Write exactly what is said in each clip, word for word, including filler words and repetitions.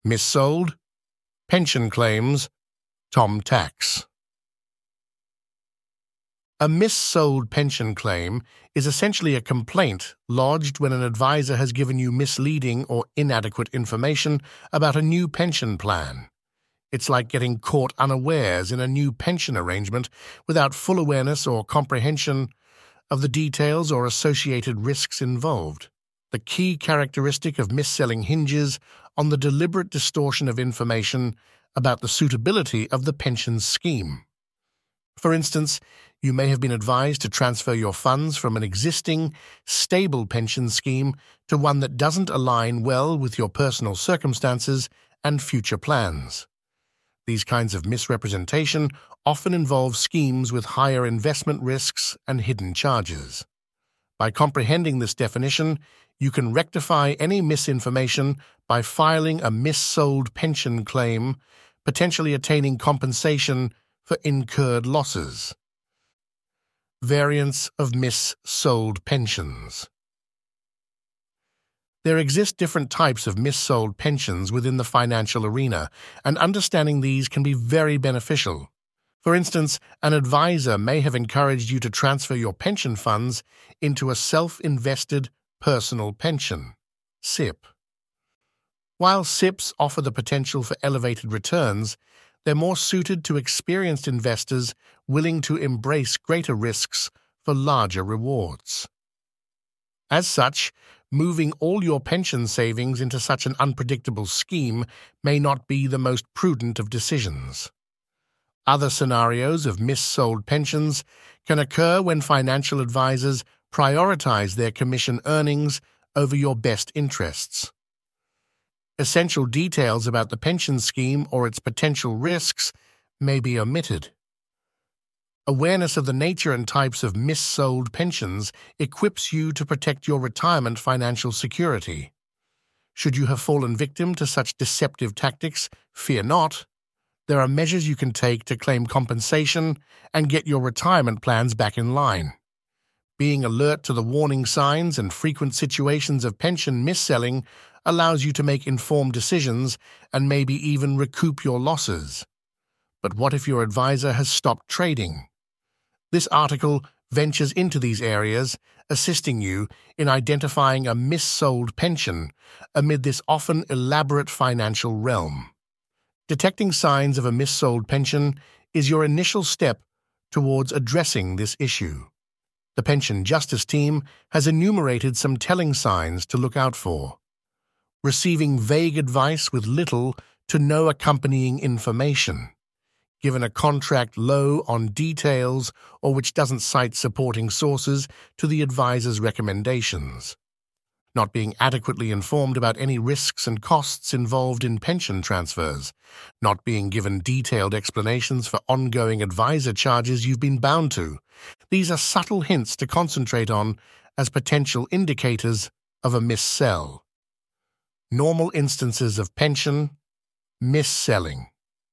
Missold, pension claims, Tom Tax. A missold pension claim is essentially a complaint lodged when an advisor has given you misleading or inadequate information about a new pension plan. It's like getting caught unawares in a new pension arrangement without full awareness or comprehension of the details or associated risks involved. The key characteristic of mis-selling hinges on the deliberate distortion of information about the suitability of the pension scheme. For instance, you may have been advised to transfer your funds from an existing, stable pension scheme to one that doesn't align well with your personal circumstances and future plans. These kinds of misrepresentation often involve schemes with higher investment risks and hidden charges. By comprehending this definition, you can rectify any misinformation by filing a missold pension claim, potentially attaining compensation for incurred losses. Variants of missold pensions. There exist different types of missold pensions within the financial arena, and understanding these can be very beneficial. For instance, an advisor may have encouraged you to transfer your pension funds into a self-invested personal pension, S I P. While S I Ps offer the potential for elevated returns, they're more suited to experienced investors willing to embrace greater risks for larger rewards. As such, moving all your pension savings into such an unpredictable scheme may not be the most prudent of decisions. Other scenarios of missold pensions can occur when financial advisors prioritize their commission earnings over your best interests. Essential details about the pension scheme or its potential risks may be omitted. Awareness of the nature and types of missold pensions equips you to protect your retirement financial security. Should you have fallen victim to such deceptive tactics, fear not. There are measures you can take to claim compensation and get your retirement plans back in line. Being alert to the warning signs and frequent situations of pension mis-selling allows you to make informed decisions and maybe even recoup your losses. But what if your advisor has stopped trading? This article ventures into these areas, assisting you in identifying a missold pension amid this often elaborate financial realm. Detecting signs of a missold pension is your initial step towards addressing this issue. The Pension Justice Team has enumerated some telling signs to look out for. Receiving vague advice with little to no accompanying information. Given a contract low on details or which doesn't cite supporting sources to the advisor's recommendations. Not being adequately informed about any risks and costs involved in pension transfers. Not being given detailed explanations for ongoing advisor charges you've been bound to. These are subtle hints to concentrate on as potential indicators of a mis-sell. Normal instances of pension mis-selling.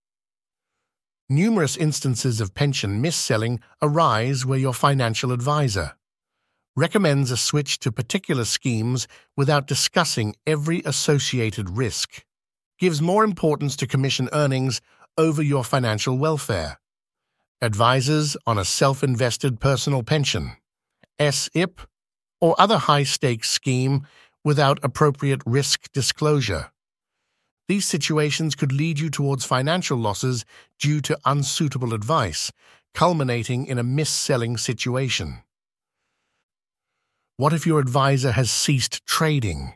Numerous instances of pension mis-selling arise where your financial advisor recommends a switch to particular schemes without discussing every associated risk, gives more importance to commission earnings over your financial welfare, advises on a self-invested personal pension, S I P, or other high-stakes scheme without appropriate risk disclosure. These situations could lead you towards financial losses due to unsuitable advice, culminating in a mis-selling situation. What if your advisor has ceased trading?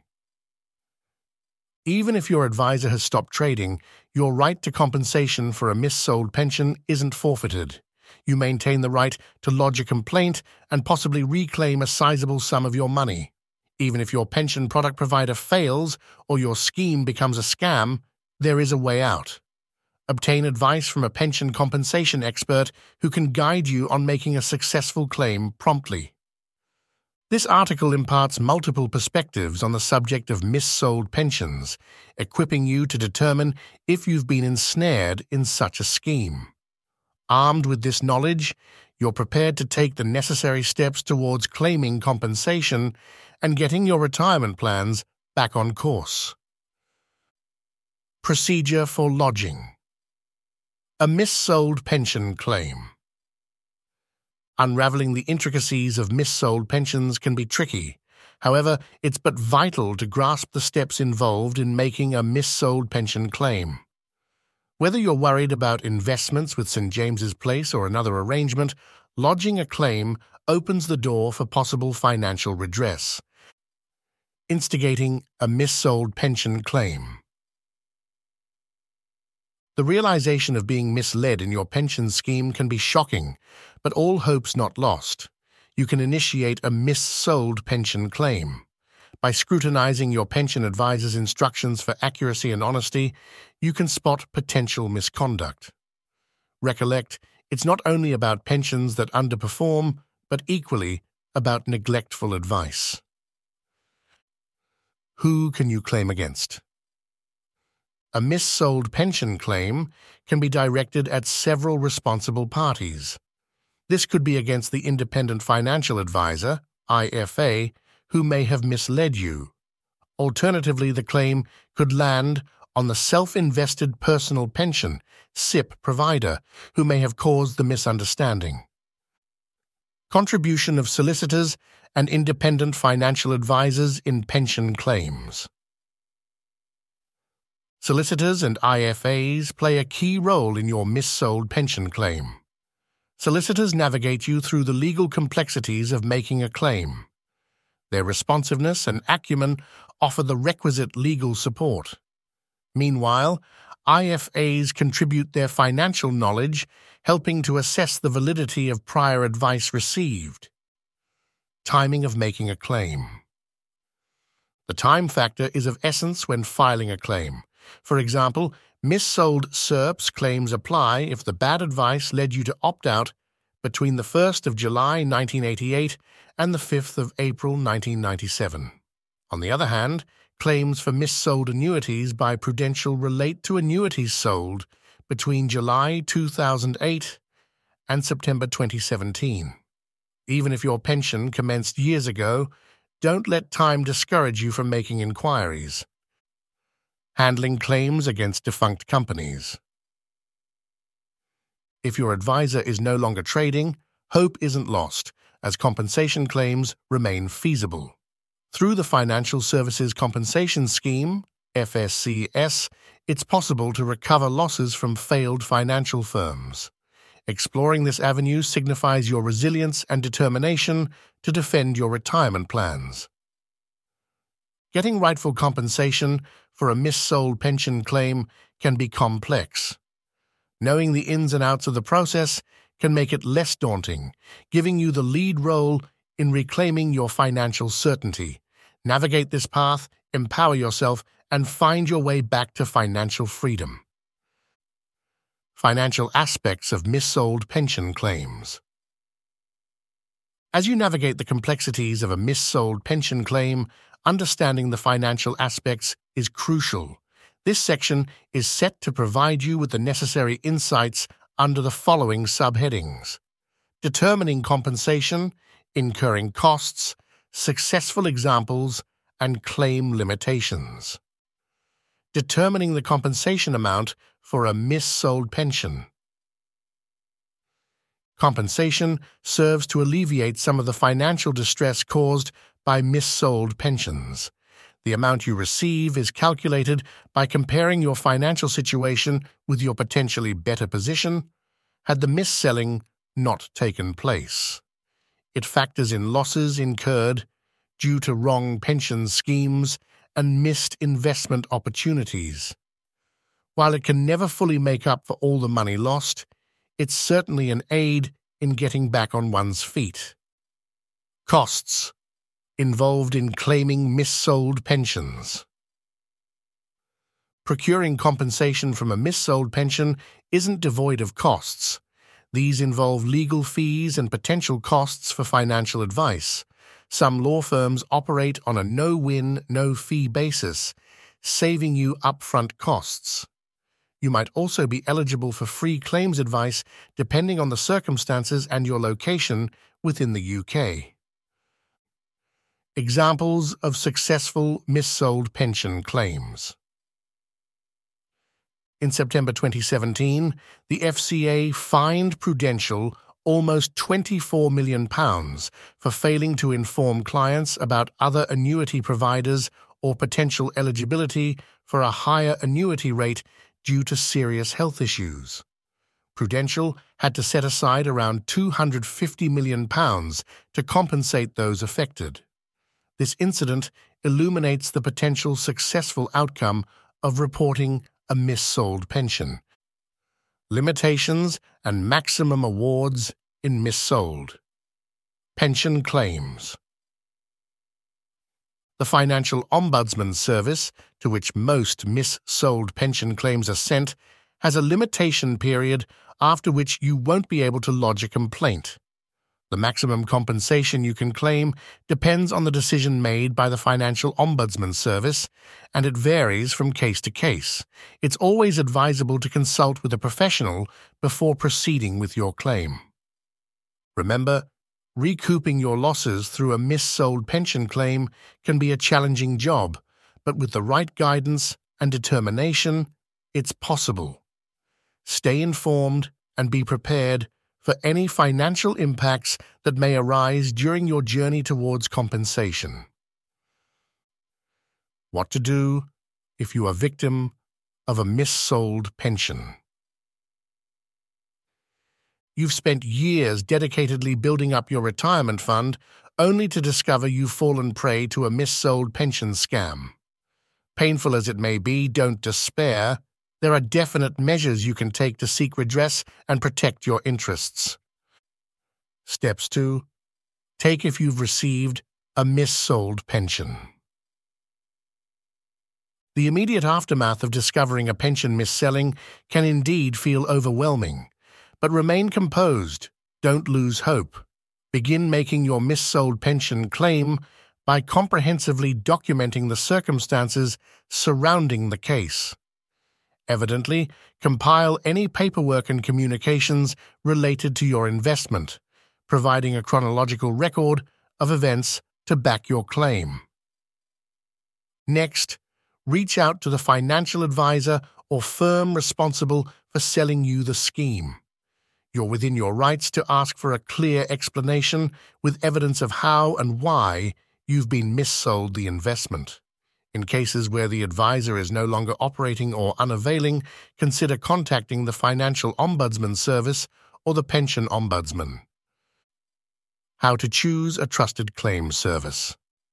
Even if your advisor has stopped trading, your right to compensation for a mis-sold pension isn't forfeited. You maintain the right to lodge a complaint and possibly reclaim a sizable sum of your money. Even if your pension product provider fails or your scheme becomes a scam, there is a way out. Obtain advice from a pension compensation expert who can guide you on making a successful claim promptly. This article imparts multiple perspectives on the subject of missold pensions, equipping you to determine if you've been ensnared in such a scheme. Armed with this knowledge, you're prepared to take the necessary steps towards claiming compensation and getting your retirement plans back on course. Procedure for lodging. A missold pension claim. Unraveling the intricacies of missold pensions can be tricky. However, it's but vital to grasp the steps involved in making a missold pension claim. Whether you're worried about investments with Saint James's Place or another arrangement, lodging a claim opens the door for possible financial redress. Instigating a missold pension claim. The realization of being misled in your pension scheme can be shocking, but all hope's not lost. You can initiate a missold pension claim. By scrutinizing your pension advisor's instructions for accuracy and honesty, you can spot potential misconduct. Recollect, it's not only about pensions that underperform, but equally about neglectful advice. Who can you claim against? A missold pension claim can be directed at several responsible parties. This could be against the independent financial advisor, I F A, who may have misled you. Alternatively, the claim could land on the self-invested personal pension, S I P provider, who may have caused the misunderstanding. Contribution of solicitors and independent financial advisors in pension claims. Solicitors and I F As play a key role in your missold pension claim. Solicitors navigate you through the legal complexities of making a claim. Their responsiveness and acumen offer the requisite legal support. Meanwhile, I F As contribute their financial knowledge, helping to assess the validity of prior advice received. Timing of making a claim. The time factor is of essence when filing a claim. For example, missold S E R Ps claims apply if the bad advice led you to opt out between the first of July nineteen eighty-eight and the fifth of April nineteen ninety-seven. On the other hand, claims for missold annuities by Prudential relate to annuities sold between July two thousand eight and September twenty seventeen. Even if your pension commenced years ago, don't let time discourage you from making inquiries. Handling claims against defunct companies. If your advisor is no longer trading, hope isn't lost, as compensation claims remain feasible. Through the Financial Services Compensation Scheme, F S C S, it's possible to recover losses from failed financial firms. Exploring this avenue signifies your resilience and determination to defend your retirement plans. Getting rightful compensation for a missold pension claim can be complex. Knowing the ins and outs of the process can make it less daunting, giving you the lead role in reclaiming your financial certainty. Navigate this path, empower yourself, and find your way back to financial freedom. Financial aspects of missold pension claims. As you navigate the complexities of a missold pension claim, understanding the financial aspects is crucial. This section is set to provide you with the necessary insights under the following subheadings: determining compensation, incurring costs, successful examples, and claim limitations. Determining the compensation amount for a missold pension. Compensation serves to alleviate some of the financial distress caused by missold pensions. The amount you receive is calculated by comparing your financial situation with your potentially better position had the mis-selling not taken place. It factors in losses incurred due to wrong pension schemes and missed investment opportunities. While it can never fully make up for all the money lost, it's certainly an aid in getting back on one's feet. Costs involved in claiming missold pensions. Procuring compensation from a missold pension isn't devoid of costs. These involve legal fees and potential costs for financial advice. Some law firms operate on a no-win, no-fee basis, saving you upfront costs. You might also be eligible for free claims advice depending on the circumstances and your location within the U K. Examples of successful missold pension claims. In September twenty seventeen, the F C A fined Prudential almost twenty-four million pounds for failing to inform clients about other annuity providers or potential eligibility for a higher annuity rate due to serious health issues. Prudential had to set aside around two hundred fifty million pounds to compensate those affected. This incident illuminates the potential successful outcome of reporting a missold pension. Limitations and maximum awards in missold pension claims. The Financial Ombudsman Service, to which most missold pension claims are sent, has a limitation period after which you won't be able to lodge a complaint. The maximum compensation you can claim depends on the decision made by the Financial Ombudsman Service, and it varies from case to case. It's always advisable to consult with a professional before proceeding with your claim. Remember, recouping your losses through a missold pension claim can be a challenging job, but with the right guidance and determination, it's possible. Stay informed and be prepared for any financial impacts that may arise during your journey towards compensation. What to do if you are victim of a missold pension. You've spent years dedicatedly building up your retirement fund only to discover you've fallen prey to a missold pension scam. Painful as it may be, don't despair. There are definite measures you can take to seek redress and protect your interests. Steps two. Take if you've received a missold pension. The immediate aftermath of discovering a pension mis-selling can indeed feel overwhelming, but remain composed. Don't lose hope. Begin making your missold pension claim by comprehensively documenting the circumstances surrounding the case. Evidently, compile any paperwork and communications related to your investment, providing a chronological record of events to back your claim. Next, reach out to the financial advisor or firm responsible for selling you the scheme. You're within your rights to ask for a clear explanation with evidence of how and why you've been missold the investment. In cases where the advisor is no longer operating or unavailing, consider contacting the Financial Ombudsman Service or the Pension Ombudsman. How to choose a trusted claim service.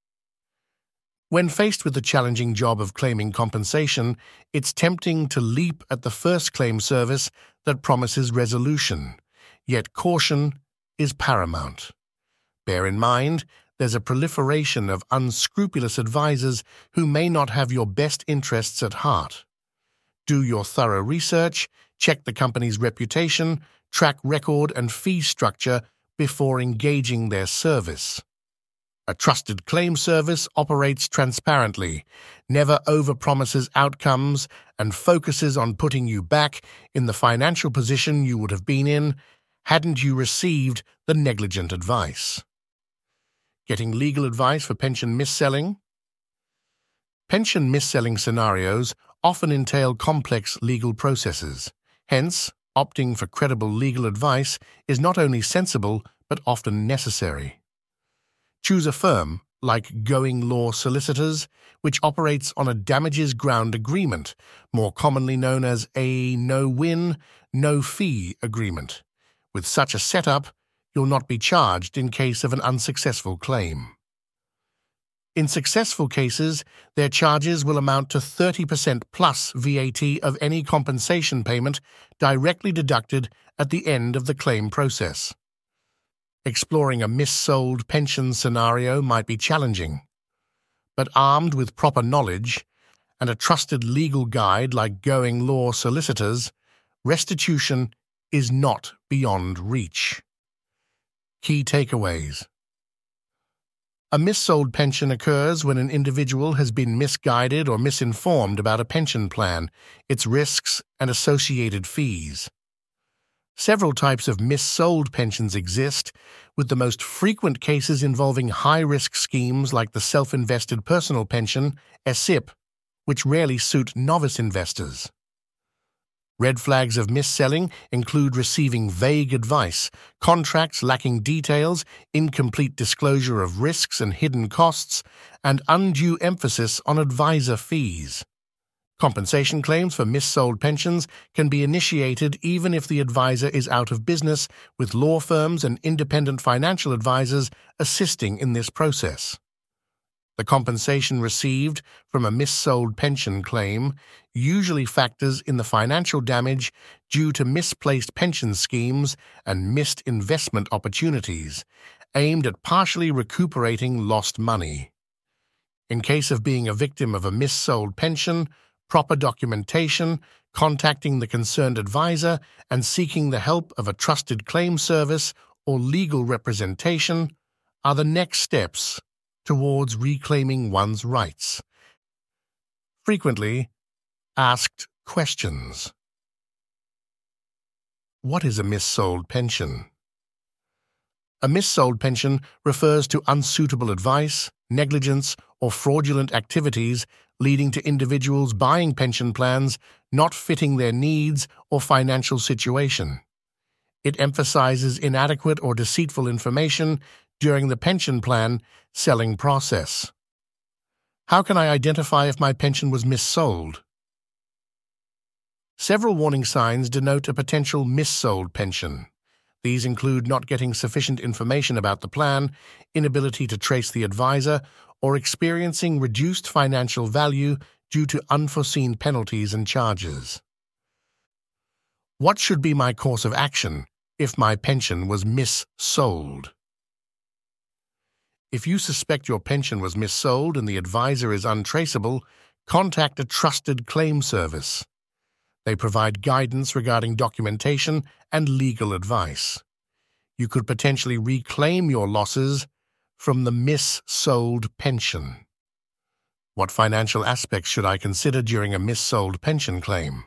When faced with the challenging job of claiming compensation, it's tempting to leap at the first claim service that promises resolution, yet caution is paramount. Bear in mind, there's a proliferation of unscrupulous advisors who may not have your best interests at heart. Do your thorough research, check the company's reputation, track record and fee structure before engaging their service. A trusted claim service operates transparently, never overpromises outcomes, and focuses on putting you back in the financial position you would have been in hadn't you received the negligent advice. Getting legal advice for pension mis-selling. Pension mis-selling scenarios often entail complex legal processes. Hence, opting for credible legal advice is not only sensible but often necessary. Choose a firm like Going Law Solicitors, which operates on a damages ground agreement, more commonly known as a no-win, no-fee agreement. With such a setup, you'll not be charged in case of an unsuccessful claim. In successful cases, their charges will amount to thirty percent plus V A T of any compensation payment directly deducted at the end of the claim process. Exploring a missold pension scenario might be challenging, but armed with proper knowledge and a trusted legal guide like Going Law Solicitors, restitution is not beyond reach. Key takeaways. A missold pension occurs when an individual has been misguided or misinformed about a pension plan, its risks, and associated fees. Several types of missold pensions exist, with the most frequent cases involving high-risk schemes like the self-invested personal pension, S I P, which rarely suit novice investors. Red flags of mis-selling include receiving vague advice, contracts lacking details, incomplete disclosure of risks and hidden costs, and undue emphasis on advisor fees. Compensation claims for mis-sold pensions can be initiated even if the advisor is out of business, with law firms and independent financial advisors assisting in this process. The compensation received from a mis-sold pension claim usually factors in the financial damage due to misplaced pension schemes and missed investment opportunities, aimed at partially recuperating lost money. In case of being a victim of a mis-sold pension, proper documentation, contacting the concerned advisor, and seeking the help of a trusted claim service or legal representation are the next steps towards reclaiming one's rights. Frequently asked questions. What is a mis-sold pension? A mis-sold pension refers to unsuitable advice, negligence, or fraudulent activities leading to individuals buying pension plans not fitting their needs or financial situation. It emphasizes inadequate or deceitful information during the pension plan selling process. How can I identify if my pension was mis-sold? Several warning signs denote a potential mis-sold pension. These include not getting sufficient information about the plan, inability to trace the advisor, or experiencing reduced financial value due to unforeseen penalties and charges. What should be my course of action if my pension was mis-sold? If you suspect your pension was mis-sold and the advisor is untraceable, contact a trusted claim service. They provide guidance regarding documentation and legal advice. You could potentially reclaim your losses from the mis-sold pension. What financial aspects should I consider during a mis-sold pension claim?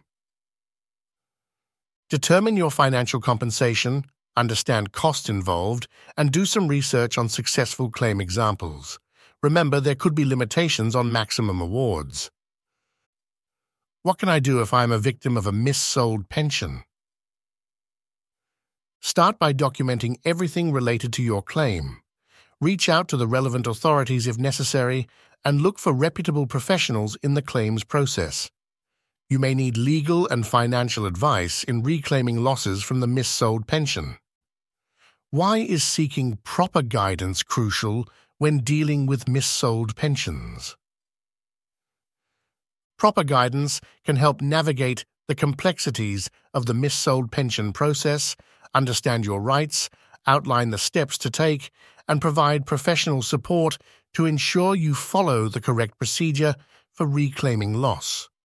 Determine your financial compensation, understand costs involved, and do some research on successful claim examples. Remember, there could be limitations on maximum awards. What can I do if I am a victim of a mis-sold pension? Start by documenting everything related to your claim. Reach out to the relevant authorities if necessary, and look for reputable professionals in the claims process. You may need legal and financial advice in reclaiming losses from the mis-sold pension. Why is seeking proper guidance crucial when dealing with mis-sold pensions? Proper guidance can help navigate the complexities of the mis-sold pension process, understand your rights, outline the steps to take, and provide professional support to ensure you follow the correct procedure for reclaiming loss.